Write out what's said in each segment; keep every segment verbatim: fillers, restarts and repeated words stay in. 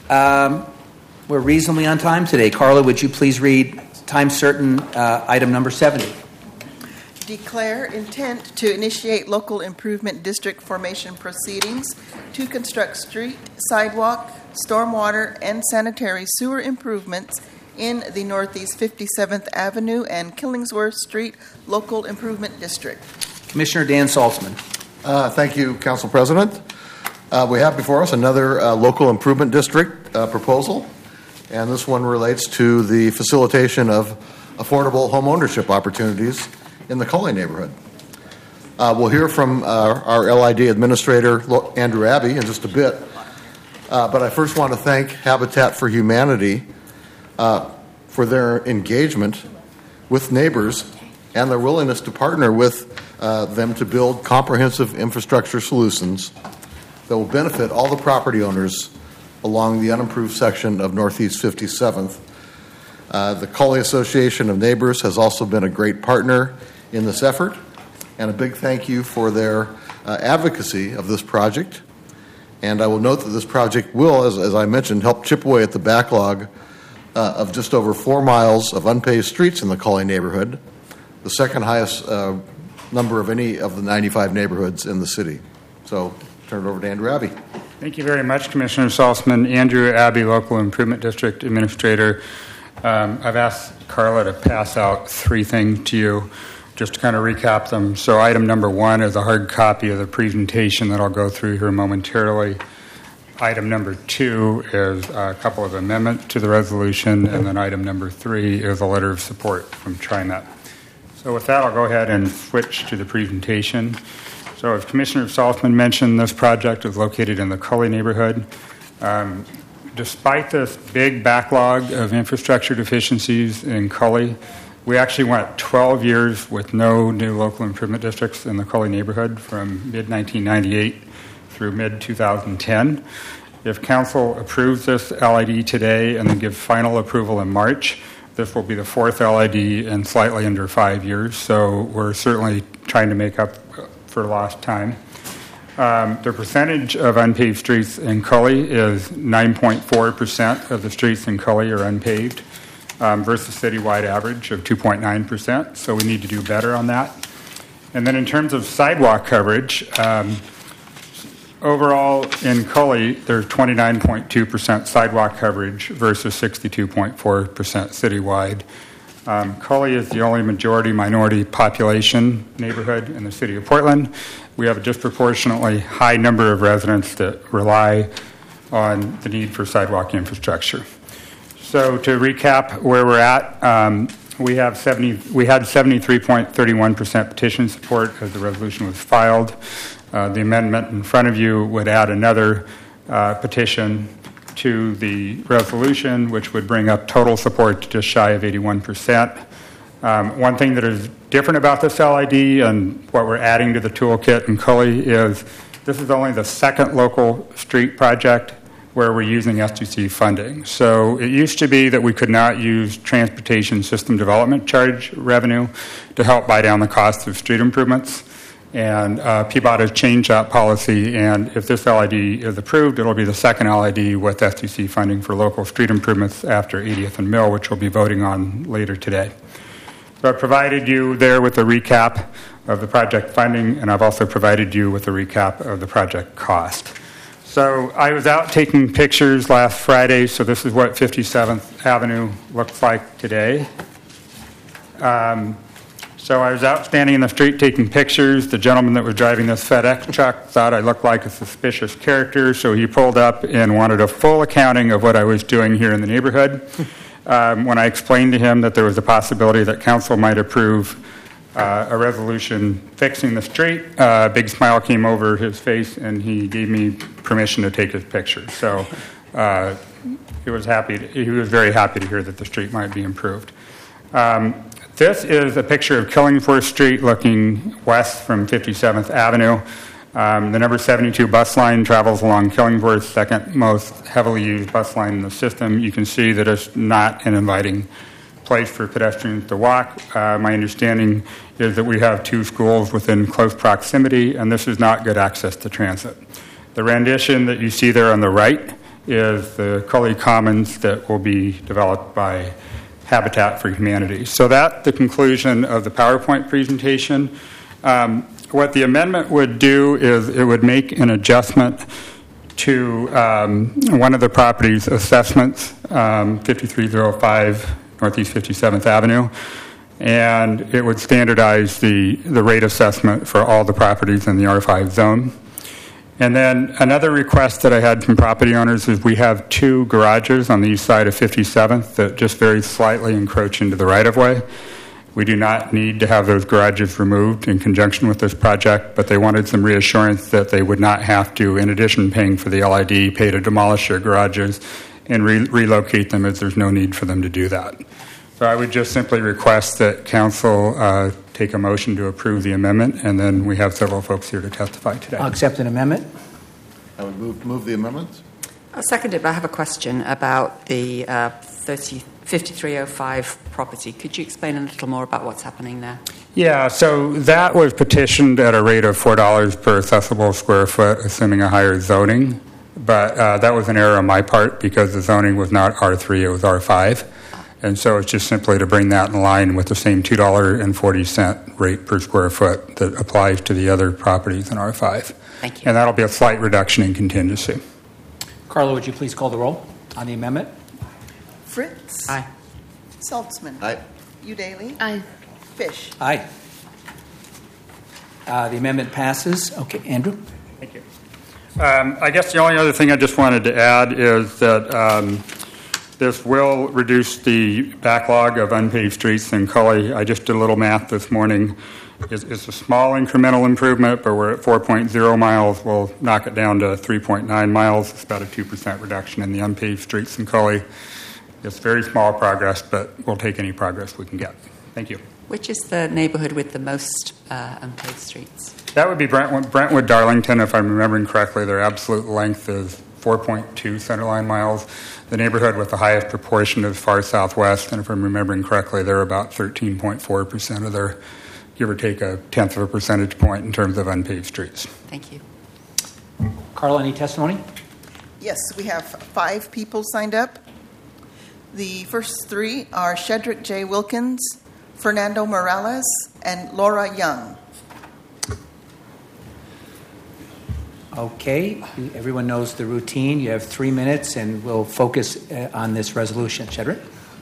Um, we're reasonably on time today. Carla, would you please read time certain uh, item number seventy? Declare intent to initiate local improvement district formation proceedings to construct street, sidewalk, stormwater, and sanitary sewer improvements in the Northeast fifty-seventh Avenue and Killingsworth Street Local Improvement District. Commissioner Dan Saltzman. Uh, thank you, Council President. Uh, we have before us another uh, local improvement district uh, proposal, and this one relates to the facilitation of affordable home ownership opportunities in the Cully neighborhood. Uh, we'll hear from uh, our L I D administrator, Andrew Abbey, in just a bit. Uh, but I first want to thank Habitat for Humanity uh, for their engagement with neighbors and their willingness to partner with uh, them to build comprehensive infrastructure solutions that will benefit all the property owners along the unimproved section of Northeast fifty-seventh. Uh, the Cully Association of Neighbors has also been a great partner in this effort, and a big thank you for their uh, advocacy of this project. And I will note that this project will, as, as I mentioned, help chip away at the backlog uh, of just over four miles of unpaved streets in the Cully neighborhood, the second highest uh, number of any of the ninety-five neighborhoods in the city. So, turn it over to Andrew Abbey. Thank you very much, Commissioner Saltzman. Andrew Abbey, Local Improvement District Administrator. Um, I've asked Carla to pass out three things to you, just to kind of recap them. So item number one is a hard copy of the presentation that I'll go through here momentarily. Item number two is a couple of amendments to the resolution, and then item number three is a letter of support from TriMet. So with that, I'll go ahead and switch to the presentation. So as Commissioner Saltzman mentioned, this project is located in the Cully neighborhood. Um, despite this big backlog of infrastructure deficiencies in Cully, we actually went twelve years with no new local improvement districts in the Cully neighborhood from mid nineteen ninety-eight through mid twenty ten. If Council approves this L I D today and then gives final approval in March, this will be the fourth L I D in slightly under five years, so we're certainly trying to make up for lost time. Um, the percentage of unpaved streets in Cully is nine point four percent of the streets in Cully are unpaved. Um, versus citywide average of two point nine percent, so we need to do better on that. And then in terms of sidewalk coverage, um, overall in Cully, there's twenty-nine point two percent sidewalk coverage versus sixty-two point four percent citywide. Um, Cully is the only majority minority population neighborhood in the city of Portland. We have a disproportionately high number of residents that rely on the need for sidewalk infrastructure. So to recap where we're at, um, we have seventy. We had seventy-three point three one percent petition support as the resolution was filed. Uh, the amendment in front of you would add another uh, petition to the resolution, which would bring up total support to just shy of eighty-one percent. Um, one thing that is different about this L I D and what we're adding to the toolkit in Cully is this is only the second local street project where we're using S two C funding. So it used to be that we could not use transportation system development charge revenue to help buy down the cost of street improvements. And uh, P B O T has changed that policy, and if this L I D is approved, it'll be the second L I D with S two C funding for local street improvements after eightieth and Mill, which we'll be voting on later today. So I've provided you there with a recap of the project funding, and I've also provided you with a recap of the project cost. So I was out taking pictures last Friday, so this is what fifty-seventh Avenue looks like today. Um, so I was out standing in the street taking pictures. The gentleman that was driving this FedEx truck thought I looked like a suspicious character, so he pulled up and wanted a full accounting of what I was doing here in the neighborhood. Um, when I explained to him that there was a possibility that council might approve Uh, a resolution fixing the street, uh, a big smile came over his face, and he gave me permission to take his picture. So uh, he was happy. To, he was very happy to hear that the street might be improved. Um, this is a picture of Killingsworth Street looking west from fifty-seventh Avenue. Um, the number seventy-two bus line travels along Killingsworth, second most heavily used bus line in the system. You can see that it's not an inviting place for pedestrians to walk. Uh, my understanding is that we have two schools within close proximity, and this is not good access to transit. The rendition that you see there on the right is the Cully Commons that will be developed by Habitat for Humanity. So that's the conclusion of the PowerPoint presentation. Um, what the amendment would do is it would make an adjustment to um, one of the property's assessments, um, fifty-three oh five Northeast fifty-seventh Avenue, and it would standardize the, the rate assessment for all the properties in the R five zone. And then another request that I had from property owners is we have two garages on the east side of fifty-seventh that just very slightly encroach into the right-of-way. We do not need to have those garages removed in conjunction with this project, but they wanted some reassurance that they would not have to, in addition paying for the L I D, pay to demolish their garages and re- relocate them, as there's no need for them to do that. So I would just simply request that council uh, take a motion to approve the amendment, and then we have several folks here to testify today. I'll accept an amendment. I would move, move the amendment. I'll second it, but I have a question about the uh, fifty-three oh five property. Could you explain a little more about what's happening there? Yeah, so that was petitioned at a rate of four dollars per accessible square foot, assuming a higher zoning. But uh, that was an error on my part because the zoning was not R three, it was R five. And so it's just simply to bring that in line with the same two dollars and forty cents rate per square foot that applies to the other properties in R five. Thank you. And that'll be a slight reduction in contingency. Carla, would you please call the roll on the amendment? Fritz. Aye. Saltzman. Aye. Udaly. Aye. Fish. Aye. Uh, the amendment passes. Okay, Andrew? Thank you. Um, I guess the only other thing I just wanted to add is that um, this will reduce the backlog of unpaved streets in Cully. I just did a little math this morning. It's, it's a small incremental improvement, but we're at four point oh miles. We'll knock it down to three point nine miles. It's about a two percent reduction in the unpaved streets in Cully. It's very small progress, but we'll take any progress we can get. Thank you. Which is the neighborhood with the most uh, unpaved streets? That would be Brentwood, Brentwood Darlington, if I'm remembering correctly. Their absolute length is four point two centerline miles. The neighborhood with the highest proportion is far southwest, and if I'm remembering correctly, they're about thirteen point four percent of their, give or take a tenth of a percentage point in terms of unpaved streets. Thank you. Carla, any testimony? Yes, we have five people signed up. The first three are Shedrick J. Wilkins, Fernando Morales, and Laura Young. Okay, everyone knows the routine. You have three minutes, and we'll focus uh, on this resolution. Shedrick?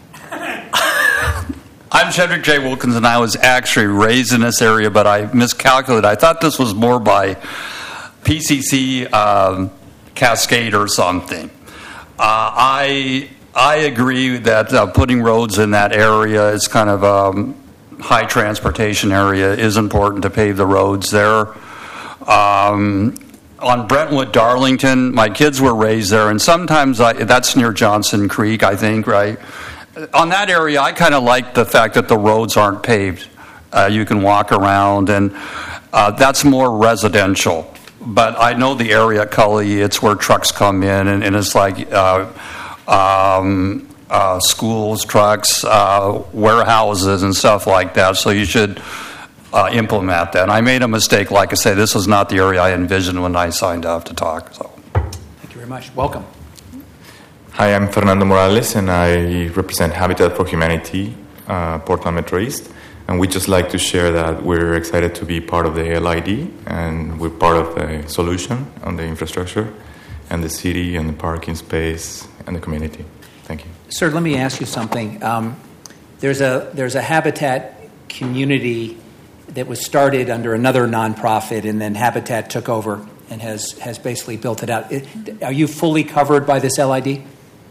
I'm Shedrick J. Wilkins, and I was actually raised in this area, but I miscalculated. I thought this was more by P C C um, Cascade or something. Uh, I I agree that uh, putting roads in that area is kind of a um, high transportation area. It is important to pave the roads there. Um, on Brentwood, Darlington, my kids were raised there, and sometimes I, that's near Johnson Creek, I think, right? On that area, I kind of like the fact that the roads aren't paved. Uh, you can walk around, and uh, that's more residential. But I know the area at Cully, it's where trucks come in, and, and it's like uh, um, uh, schools, trucks, uh, warehouses, and stuff like that. So you should uh, implement that. And I made a mistake. Like I say, this is not the area I envisioned when I signed up to talk. So, Thank you very much. Welcome. Hi, I'm Fernando Morales, and I represent Habitat for Humanity, uh, Portland Metro East. And we'd just like to share that we're excited to be part of the L I D, and we're part of the solution on the infrastructure, and the city, and the parking space, and the community. Thank you. Sir, let me ask you something. Um, there's a there's a Habitat community that was started under another nonprofit, and then Habitat took over and has, has basically built it out. It, are you fully covered by this L I D?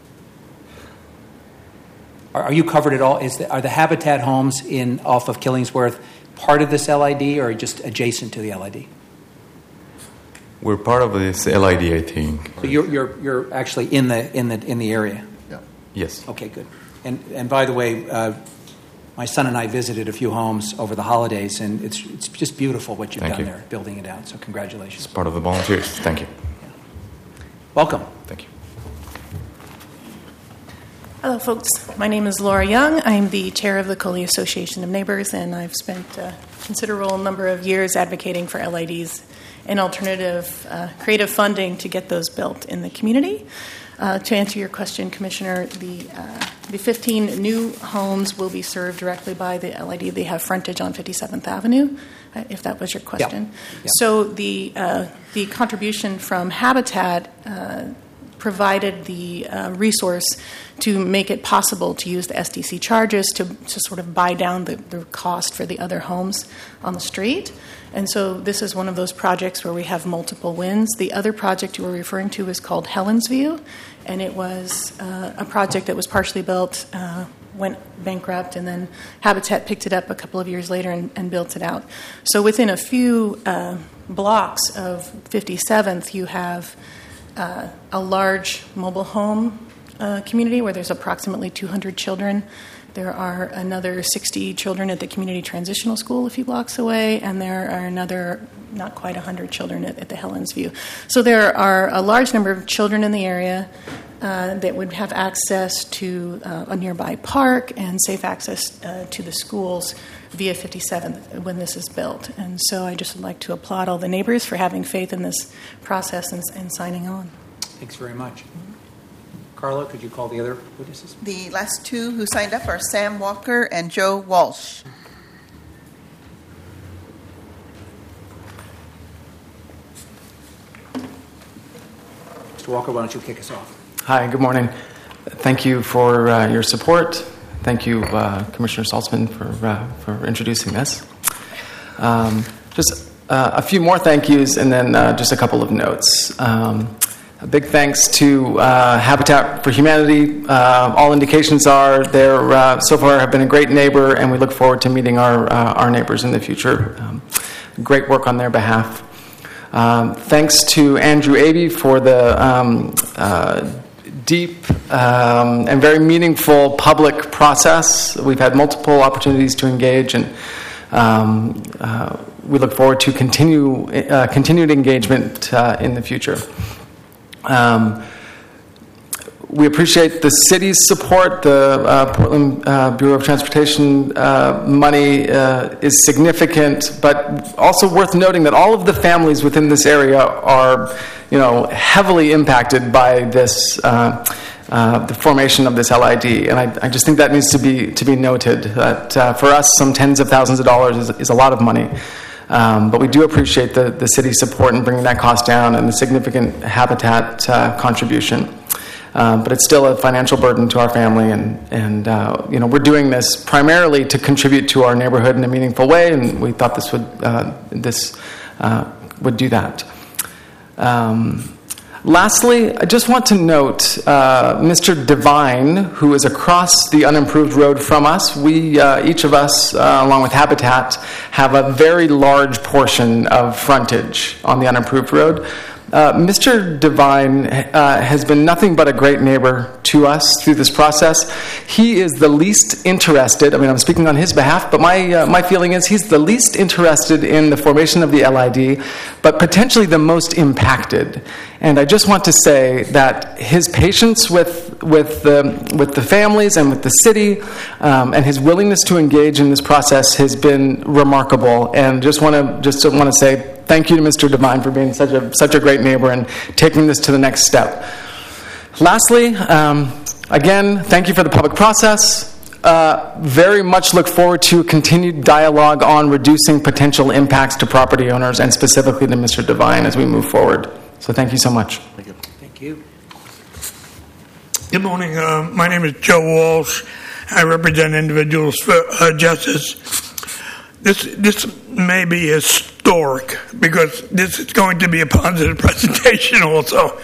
Are, are you covered at all? Is the, are the Habitat homes in off of Killingsworth part of this L I D, or just adjacent to the L I D? We're part of this L I D, I think. So you're you're you're actually in the in the in the area. Yeah. Yes. Okay, good. And and by the way, uh, my son and I visited a few homes over the holidays, and it's it's just beautiful what you've Thank done you. there, building it out. So congratulations. It's part of the volunteers. Thank you. Welcome. Thank you. Hello, folks. My name is Laura Young. I'm the chair of the Cully Association of Neighbors, and I've spent a considerable number of years advocating for L I Ds and alternative uh, creative funding to get those built in the community. Uh, to answer your question, Commissioner, the uh, the fifteen new homes will be served directly by the L I D. They have frontage on fifty-seventh Avenue, uh, if that was your question. Yep. Yep. So the uh, the contribution from Habitat uh, provided the uh, resource to make it possible to use the S D C charges to, to sort of buy down the, the cost for the other homes on the street. And so this is one of those projects where we have multiple wins. The other project you were referring to is called Helen's View, and it was uh, a project that was partially built, uh, went bankrupt, and then Habitat picked it up a couple of years later and, and built it out. So within a few uh, blocks of fifty-seventh, you have uh, a large mobile home uh, community where there's approximately two hundred children. There are another sixty children at the Community Transitional School a few blocks away, and there are another not quite one hundred children at, at the Helen's View. So there are a large number of children in the area uh, that would have access to uh, a nearby park and safe access uh, to the schools via fifty-seventh when this is built. And so I just would like to applaud all the neighbors for having faith in this process and, and signing on. Thanks very much. Carla, could you call the other witnesses? The last two who signed up are Sam Walker and Joe Walsh. Mister Walker, why don't you kick us off? Hi, good morning. Thank you for uh, your support. Thank you, uh, Commissioner Saltzman, for uh, for introducing this. Um, just uh, a few more thank yous, and then uh, just a couple of notes. Um, A big thanks to uh, Habitat for Humanity. Uh, all indications are they uh, so far have been a great neighbor, and we look forward to meeting our uh, our neighbors in the future. Um, great work on their behalf. Um, thanks to Andrew Abey for the um, uh, deep um, and very meaningful public process. We've had multiple opportunities to engage, and um, uh, we look forward to continue uh, continued engagement uh, in the future. Um, we appreciate the city's support. The uh, Portland uh, Bureau of Transportation uh, money uh, is significant, but also worth noting that all of the families within this area are, you know, heavily impacted by this uh, uh, the formation of this L I D, and I, I just think that needs to be to be noted. That uh, for us, some tens of thousands of dollars is, is a lot of money. Um, but we do appreciate the, the city's support in bringing that cost down and the significant Habitat uh, contribution. Um, but it's still a financial burden to our family, and, and uh, you know, we're doing this primarily to contribute to our neighborhood in a meaningful way, and we thought this would uh, this uh, would do that. Um, Lastly, I just want to note uh, Mister Devine, who is across the unimproved road from us. We, uh, each of us, uh, along with Habitat, have a very large portion of frontage on the unimproved road. Uh, Mister Devine uh, has been nothing but a great neighbor to us through this process. He is the least interested, I mean, I'm speaking on his behalf, but my uh, my feeling is he's the least interested in the formation of the L I D, but potentially the most impacted. And I just want to say that his patience with with the with the families and with the city, um, and his willingness to engage in this process has been remarkable. And just want to just want to say thank you to Mister Devine for being such a such a great neighbor and taking this to the next step. Lastly, um, again, thank you for the public process. Uh, very much look forward to continued dialogue on reducing potential impacts to property owners and specifically to Mister Devine as we move forward. So thank you so much. Thank you. Thank you. Good morning. Uh, my name is Joe Walsh. I represent Individuals for uh, Justice. This this may be historic because this is going to be a positive presentation also.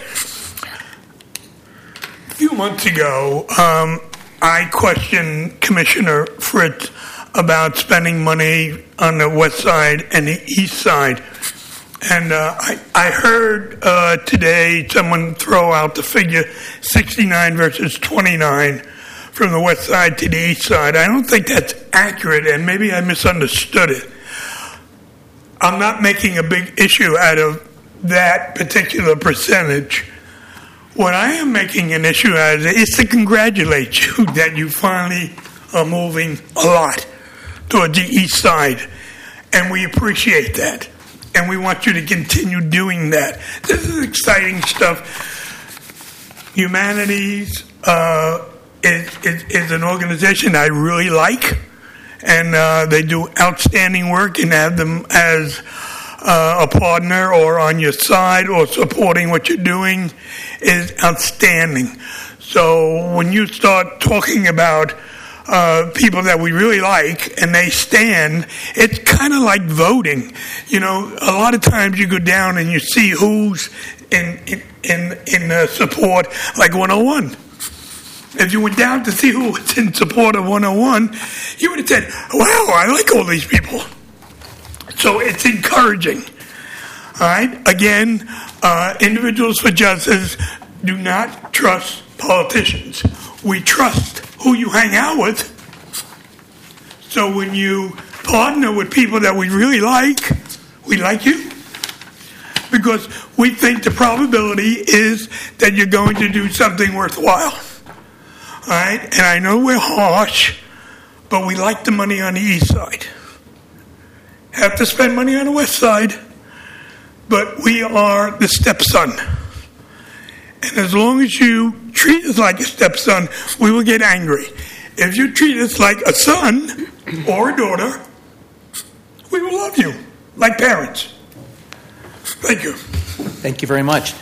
A few months ago, um, I questioned Commissioner Fritz about spending money on the west side and the east side. And uh, I, I heard uh, today someone throw out the figure sixty-nine versus twenty-nine from the west side to the east side. I don't think that's accurate, and maybe I misunderstood it. I'm not making a big issue out of that particular percentage. What I am making an issue out of is to congratulate you that you finally are moving a lot towards the east side, and we appreciate that. And we want you to continue doing that. This is exciting stuff. Humanities uh, is, is, is an organization I really like, and uh, they do outstanding work, and have them as uh, a partner or on your side or supporting what you're doing is outstanding. So when you start talking about uh, people that we really like and they stand, it's kind of like voting. You know, a lot of times you go down and you see who's in in in, in uh, support, like one oh one. If you went down to see who was in support of one oh one, you would have said, wow, I like all these people. So it's encouraging. All right? Again, uh, Individuals for Justice do not trust politicians. We trust who you hang out with. So when you partner with people that we really like, we like you. Because we think the probability is that you're going to do something worthwhile. All right? And I know we're harsh, but we like the money on the east side. Have to spend money on the west side, but we are the stepson. And as long as you treat us like a stepson, we will get angry. If you treat us like a son or a daughter, we will love you like parents. Thank you. Thank you very much.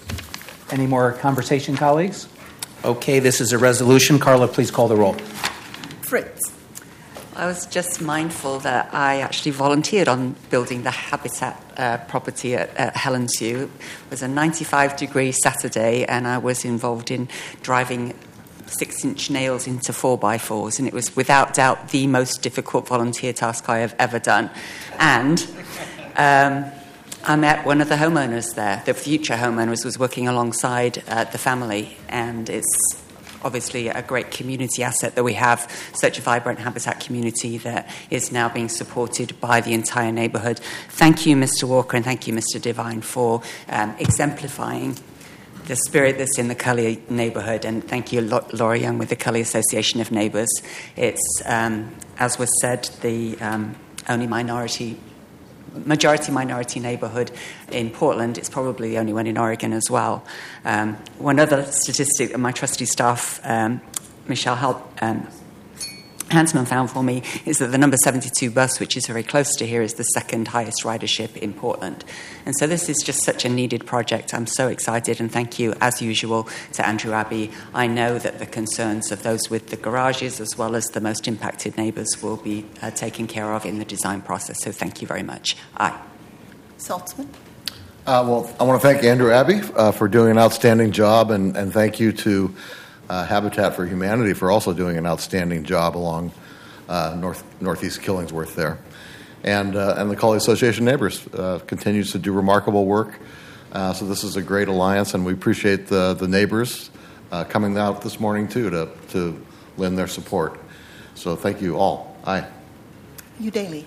Any more conversation, colleagues? Okay, this is a resolution. Carla, please call the roll. Fritz. I was just mindful that I actually volunteered on building the Habitat uh, property at, at Helensview. It was a ninety-five degree Saturday, and I was involved in driving six-inch nails into four by fours, and it was without doubt the most difficult volunteer task I have ever done. And um, I met one of the homeowners there. The future homeowners was working alongside uh, the family, and it's obviously a great community asset that we have, such a vibrant habitat community that is now being supported by the entire neighbourhood. Thank you, Mister Walker, and thank you, Mister Devine, for um, exemplifying the spirit that's in the Cully neighbourhood, and thank you, Laura Young, with the Cully Association of Neighbours. It's, um, as was said, the um, only minority majority minority neighbourhood in Portland. It's probably the only one in Oregon as well. Um, one other statistic that my trustee staff, um, Michelle Hal- um, Hansman, found for me is that the number seventy-two bus, which is very close to here, is the second highest ridership in Portland. And so this is just such a needed project. I'm so excited, and thank you, as usual, to Andrew Abbey. I know that the concerns of those with the garages as well as the most impacted neighbours will be uh, taken care of in the design process. So thank you very much. Aye. Saltzman. Uh, well, I want to thank Andrew Abbey uh, for doing an outstanding job, and, and thank you to uh, Habitat for Humanity for also doing an outstanding job along uh, north northeast Killingsworth there. And uh, and the Cully Association Neighbors uh, continues to do remarkable work. Uh, so this is a great alliance, and we appreciate the the neighbors uh, coming out this morning too to to lend their support. So thank you all. Aye. You Daly.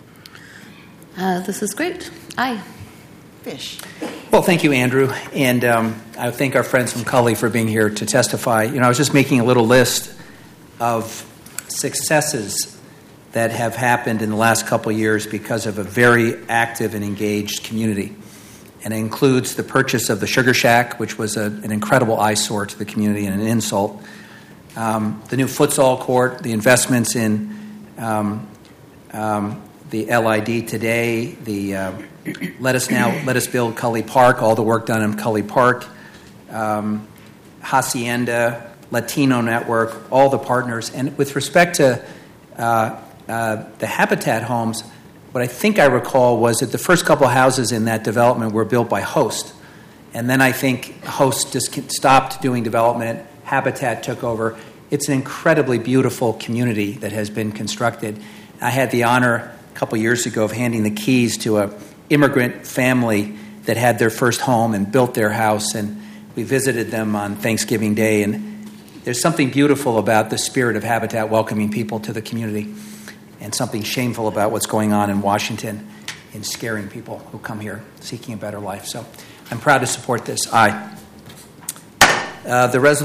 Uh, this is great. Aye. Fish. Well, thank you, Andrew, and um, I thank our friends from Cully for being here to testify. You know, I was just making a little list of successes that have happened in the last couple of years because of a very active and engaged community. And it includes the purchase of the Sugar Shack, which was a, an incredible eyesore to the community and an insult. Um, the new futsal court, the investments in um, um, the L I D today, the uh, let us now let us build Cully Park, all the work done in Cully Park, um, Hacienda, Latino Network, all the partners. And with respect to uh, uh, the Habitat homes, what I think I recall was that the first couple of houses in that development were built by Host. And then I think Host just stopped doing development. Habitat took over. It's an incredibly beautiful community that has been constructed. I had the honor a couple years ago of handing the keys to a immigrant family that had their first home and built their house, and we visited them on Thanksgiving Day. And there's something beautiful about the spirit of Habitat welcoming people to the community, and something shameful about what's going on in Washington in scaring people who come here seeking a better life. So I'm proud to support this. Aye. Uh, the resolution